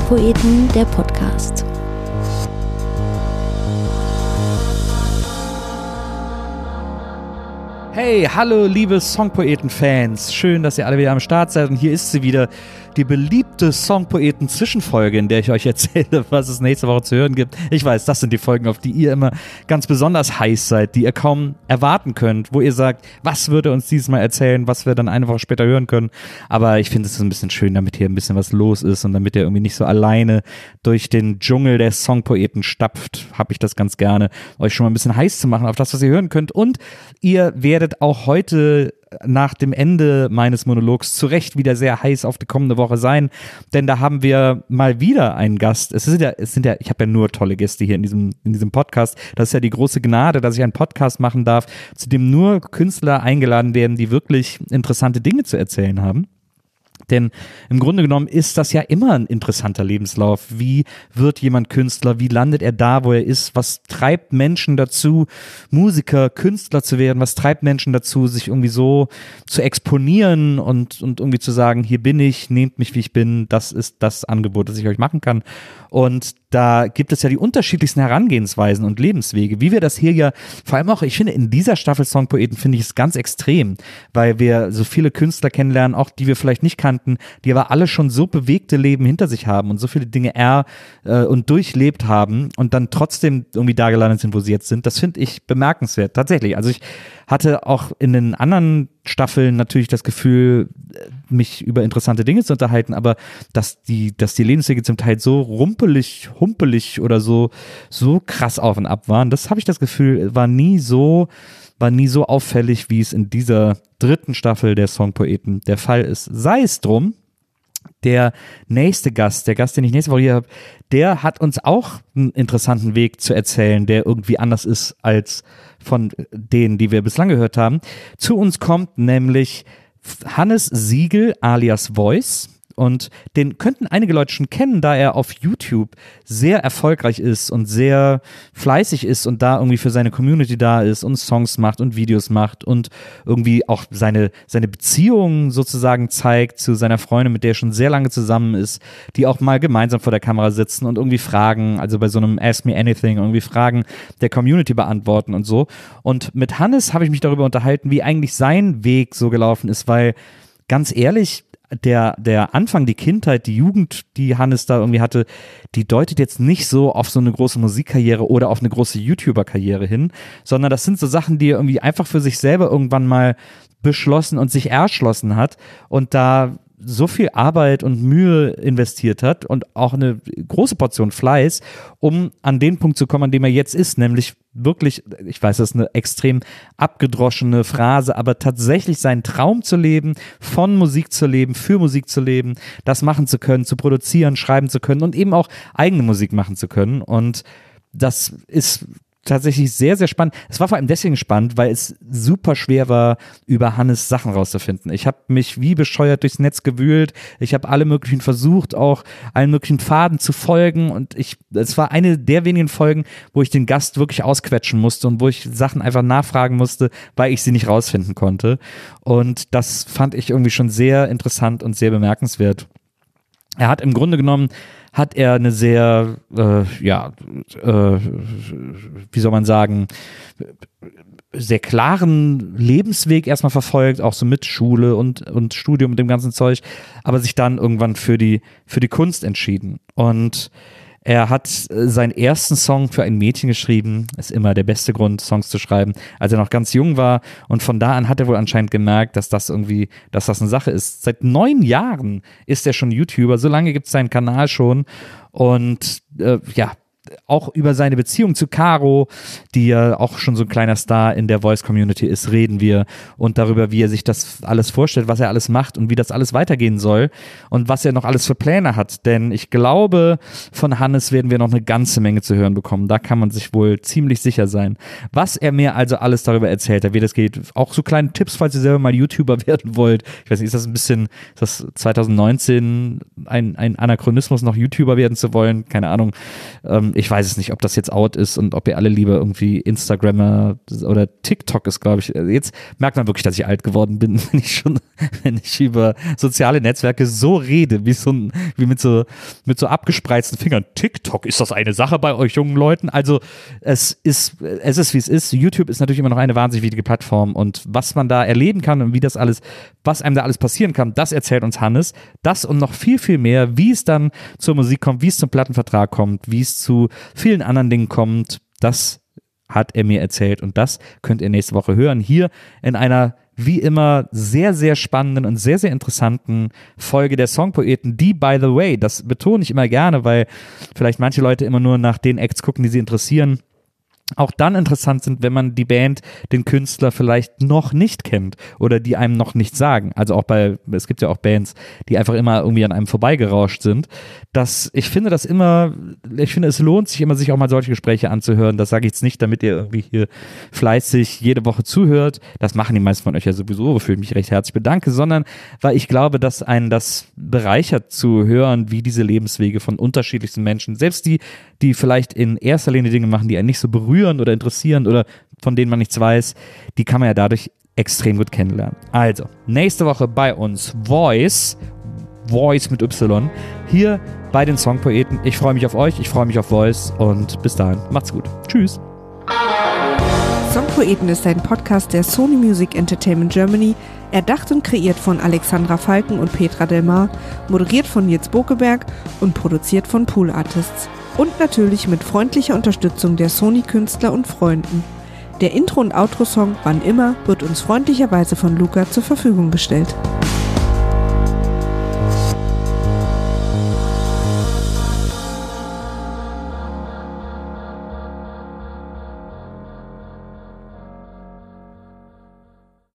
Songpoeten, der Podcast. Hey, hallo liebe Songpoeten-Fans, schön, dass ihr alle wieder am Start seid und hier ist sie wieder, die beliebte Songpoeten-Zwischenfolge, in der ich euch erzähle, was es nächste Woche zu hören gibt. Ich weiß, das sind die Folgen, auf die ihr immer ganz besonders heiß seid, die ihr kaum erwarten könnt, wo ihr sagt, was würde uns dieses Mal erzählen, was wir dann eine Woche später hören können. Aber ich finde es ein bisschen schön, damit hier ein bisschen was los ist und damit ihr irgendwie nicht so alleine durch den Dschungel der Songpoeten stapft, habe ich das ganz gerne, euch schon mal ein bisschen heiß zu machen auf das, was ihr hören könnt. Und ihr werdet auch heute nach dem Ende meines Monologs zu Recht wieder sehr heiß auf die kommende Woche sein, denn da haben wir mal wieder einen Gast. Ich habe ja nur tolle Gäste hier in diesem Podcast. Das ist ja die große Gnade, dass ich einen Podcast machen darf, zu dem nur Künstler eingeladen werden, die wirklich interessante Dinge zu erzählen haben. Denn im Grunde genommen ist das ja immer ein interessanter Lebenslauf. Wie wird jemand Künstler? Wie landet er da, wo er ist? Was treibt Menschen dazu, Musiker, Künstler zu werden? Was treibt Menschen dazu, sich irgendwie so zu exponieren und irgendwie zu sagen, hier bin ich, nehmt mich, wie ich bin. Das ist das Angebot, das ich euch machen kann. Und da gibt es ja die unterschiedlichsten Herangehensweisen und Lebenswege, wie wir das hier ja, vor allem auch, ich finde, in dieser Staffel Songpoeten finde ich es ganz extrem, weil wir so viele Künstler kennenlernen, auch die wir vielleicht nicht kannten, die aber alle schon so bewegte Leben hinter sich haben und so viele Dinge und durchlebt haben und dann trotzdem irgendwie da gelandet sind, wo sie jetzt sind. Das finde ich bemerkenswert, tatsächlich. Also ich hatte auch in den anderen Staffeln natürlich das Gefühl, mich über interessante Dinge zu unterhalten, aber dass die Lebenswege zum Teil so humpelig oder so krass auf und ab waren, das habe ich das Gefühl, war nie so auffällig, wie es in dieser dritten Staffel der Songpoeten der Fall ist. Sei es drum, der Gast, den ich nächste Woche hier habe, der hat uns auch einen interessanten Weg zu erzählen, der irgendwie anders ist als von denen, die wir bislang gehört haben. Zu uns kommt nämlich Hannes Siegel alias Voice. Und den könnten einige Leute schon kennen, da er auf YouTube sehr erfolgreich ist und sehr fleißig ist und da irgendwie für seine Community da ist und Songs macht und Videos macht und irgendwie auch seine Beziehung sozusagen zeigt zu seiner Freundin, mit der er schon sehr lange zusammen ist, die auch mal gemeinsam vor der Kamera sitzen und irgendwie Fragen, also bei so einem Ask Me Anything, irgendwie Fragen der Community beantworten und so. Und mit Hannes habe ich mich darüber unterhalten, wie eigentlich sein Weg so gelaufen ist, weil ganz ehrlich, der Anfang, die Kindheit, die Jugend, die Hannes da irgendwie hatte, die deutet jetzt nicht so auf so eine große Musikkarriere oder auf eine große YouTuber-Karriere hin, sondern das sind so Sachen, die er irgendwie einfach für sich selber irgendwann mal beschlossen und sich erschlossen hat und da so viel Arbeit und Mühe investiert hat und auch eine große Portion Fleiß, um an den Punkt zu kommen, an dem er jetzt ist, nämlich wirklich, ich weiß, das ist eine extrem abgedroschene Phrase, aber tatsächlich seinen Traum zu leben, von Musik zu leben, für Musik zu leben, das machen zu können, zu produzieren, schreiben zu können und eben auch eigene Musik machen zu können. Und das ist tatsächlich sehr, sehr spannend. Es war vor allem deswegen spannend, weil es super schwer war, über Hannes Sachen rauszufinden. Ich habe mich wie bescheuert durchs Netz gewühlt. Ich habe alle möglichen versucht, auch allen möglichen Pfaden zu folgen und es war eine der wenigen Folgen, wo ich den Gast wirklich ausquetschen musste und wo ich Sachen einfach nachfragen musste, weil ich sie nicht rausfinden konnte. Und das fand ich irgendwie schon sehr interessant und sehr bemerkenswert. Er hat im Grunde genommen eine sehr, wie soll man sagen, sehr klaren Lebensweg erstmal verfolgt, auch so mit Schule und Studium und dem ganzen Zeug, aber sich dann irgendwann für die Kunst entschieden. Und er hat seinen ersten Song für ein Mädchen geschrieben, ist immer der beste Grund, Songs zu schreiben, als er noch ganz jung war und von da an hat er wohl anscheinend gemerkt, dass das eine Sache ist. Seit 9 Jahren ist er schon YouTuber, so lange gibt es seinen Kanal schon und auch über seine Beziehung zu Caro, die ja auch schon so ein kleiner Star in der Voice-Community ist, reden wir und darüber, wie er sich das alles vorstellt, was er alles macht und wie das alles weitergehen soll und was er noch alles für Pläne hat, denn ich glaube, von Hannes werden wir noch eine ganze Menge zu hören bekommen, da kann man sich wohl ziemlich sicher sein. Was er mir also alles darüber erzählt hat, wie das geht, auch so kleine Tipps, falls ihr selber mal YouTuber werden wollt, ich weiß nicht, ist das 2019 ein Anachronismus, noch YouTuber werden zu wollen, keine Ahnung, ich weiß es nicht, ob das jetzt out ist und ob ihr alle lieber irgendwie Instagrammer oder TikTok ist, glaube ich. Jetzt merkt man wirklich, dass ich alt geworden bin, wenn ich über soziale Netzwerke so rede, wie mit so abgespreizten Fingern. TikTok, ist das eine Sache bei euch jungen Leuten? Also es ist, wie es ist. YouTube ist natürlich immer noch eine wahnsinnig wichtige Plattform und was man da erleben kann und was einem da alles passieren kann, das erzählt uns Hannes. Das und noch viel, viel mehr, wie es dann zur Musik kommt, wie es zum Plattenvertrag kommt, wie es zu vielen anderen Dingen kommt, das hat er mir erzählt und das könnt ihr nächste Woche hören, hier in einer wie immer sehr, sehr spannenden und sehr, sehr interessanten Folge der Songpoeten, die, by the way, das betone ich immer gerne, weil vielleicht manche Leute immer nur nach den Acts gucken, die sie interessieren, auch dann interessant sind, wenn man die Band, den Künstler vielleicht noch nicht kennt oder die einem noch nicht sagen. Also es gibt ja auch Bands, die einfach immer irgendwie an einem vorbeigerauscht sind. Ich finde, es lohnt sich immer, sich auch mal solche Gespräche anzuhören. Das sage ich jetzt nicht, damit ihr irgendwie hier fleißig jede Woche zuhört. Das machen die meisten von euch ja sowieso, wofür ich mich recht herzlich bedanke, sondern weil ich glaube, dass einen das bereichert zu hören, wie diese Lebenswege von unterschiedlichsten Menschen, selbst die vielleicht in erster Linie Dinge machen, die einen nicht so berühren oder interessieren oder von denen man nichts weiß, die kann man ja dadurch extrem gut kennenlernen. Also, nächste Woche bei uns Voice mit Y, hier bei den Songpoeten. Ich freue mich auf euch, ich freue mich auf Voice und bis dahin, macht's gut. Tschüss. Songpoeten ist ein Podcast der Sony Music Entertainment Germany, erdacht und kreiert von Alexandra Falken und Petra Delmar, moderiert von Nils Bokeberg und produziert von Pool Artists. Und natürlich mit freundlicher Unterstützung der Sony-Künstler und Freunden. Der Intro- und Outro-Song Wann immer wird uns freundlicherweise von Luca zur Verfügung gestellt.